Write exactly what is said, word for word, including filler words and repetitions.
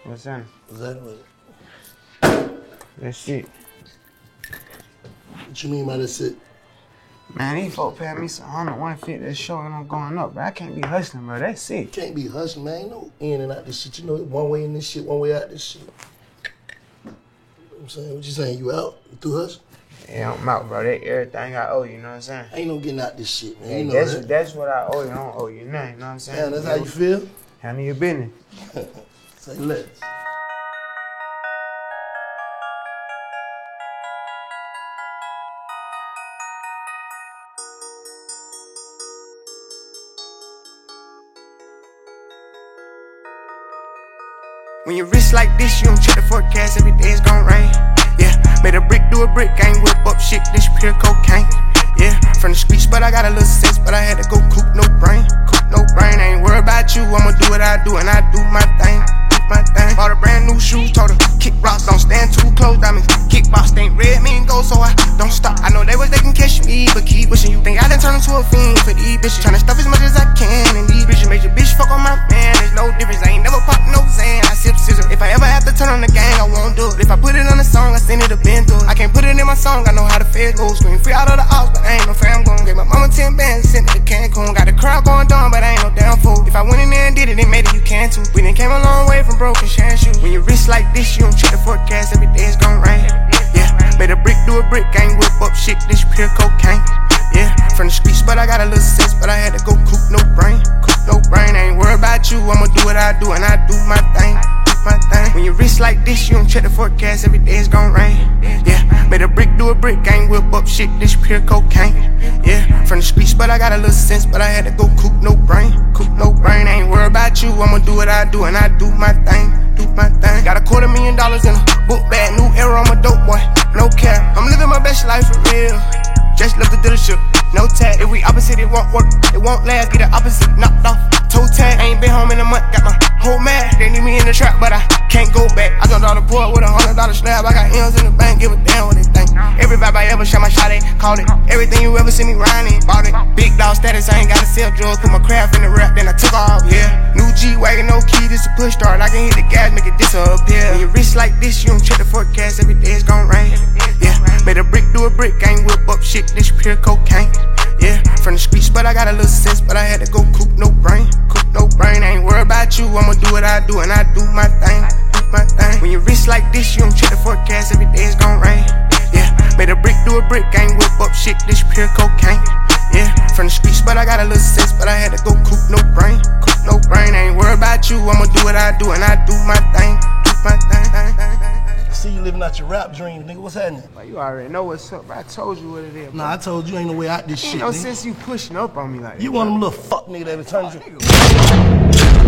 What's that? What's that? What? That's shit. What you mean by that shit? Man, these folks paying me some hundred, one fifty this show and I'm going up, bro. I can't be hustling, bro. That's sick. Can't be hustling, man. Ain't no in and out this shit. You know, one way in this shit, one way out this shit. You know what I'm saying? What you saying? You out? You through hustling? Yeah, I'm out, bro. That everything I owe you, you know what I'm saying? Ain't no getting out this shit, man. Yeah, you know that's, that. that's what I owe you. I don't owe you nothing, you know what I'm saying? Yeah, that's how you feel? Handle your business. Say less. When you rich like this, you don't check the forecast, every day it's gon' rain. Yeah, made a brick do a brick, ain't whip up shit, this pure cocaine. Yeah, from the streets, but I got a little sense, but I had to go coop no brain. Coop no brain, I ain't worried about you, I'ma do what I do, and I do my thing. Do my thing. Bought a brand new shoes, told her, kick rocks, don't stand too close, diamonds. Kickbox ain't red, me and gold, so I don't stop. I know they was they can catch me, but keep wishing you think I done turned into a fiend for these bitches. Tryna stuff as much as I can, and these bitches make your bitch fuck on my man. There's no difference, I ain't never pop no Zan. I sip scissor. If I ever have to turn on the gang, I won't do it. If I put it on a song, I send it to Ben through it. I can't put it in my song, I know how the feds go. Scream free out of the house, but I ain't no fam gon' Gave my mama ten bands, sent it to Cancun. Got the crowd going down, but I ain't no damn fool. If I went in there and did it, it made it, you can too. We done came a long way from broken sharing shoes. When you rich like this, you don't check the forecast, every day it's gon' rain. Yeah, made a brick do a brick, ain't whip up shit, this pure cocaine. Yeah, from the streets, but I got a little sense, but I had to go coop no brain. Coop no brain, I ain't worried about you, I'ma do what I do, and I do my thing. My thing. When you rich like this, you don't check the forecast, every day it's gon' rain. Yeah, made a brick do a brick, ain't whip up shit, this pure cocaine. Yeah, from the streets, but I got a little sense, but I had to go coop no brain. Coop no brain, I ain't worried about you, I'ma do what I do, and I do my thing. Do my thing. Got a quarter million dollars in a book bag, new era, I'm a dope boy, no cap. I'm living my best life for real. Just left the dealership, no tag. If we opposite, it won't work, it won't last. Get the opposite knocked off, toe tag. I ain't been home in a month, got my whole mad. They need me in the trap, but I can't go back. I jumped on the board with a hundred dollar slab. I got M's in the bank, give a damn what they think. Every vibe I ever shot my shot at, called it. Everything you ever see me riding, bought it. Big dog status, I ain't gotta sell drugs. Put my craft in the rap, then I took off, yeah. New G-Wagon, no key, this a push start. I can hit the gas, make it disappear. When you rich like this, you don't check the forecast, every day it's gon' rain. Yeah, made a brick do a brick, ain't whip up shit, this pure cocaine. Yeah, from the streets, but I got a little sense, but I had to go coop no brain. Coop no brain, I ain't worried about you, I'ma do what I do, and I do my thing. Do my thing. When you rich like this, you don't check the forecast, every day it's gon' rain. Yeah, made a brick do a brick, ain't whip up shit, this pure cocaine. Yeah, from the streets, but I got a little sense, but I had to go coop no brain. Coop no brain, I ain't worried about you, I'ma do what I do, and I do my thing. Do my thing. See you living out your rap dream, nigga. What's happening? Like, you already know what's up, bro. I told you what it is, bro. Nah, I told you ain't no way out this Ain't shit, no nigga. sense you pushing up on me like that. You one of them little fuck nigga that be turning you.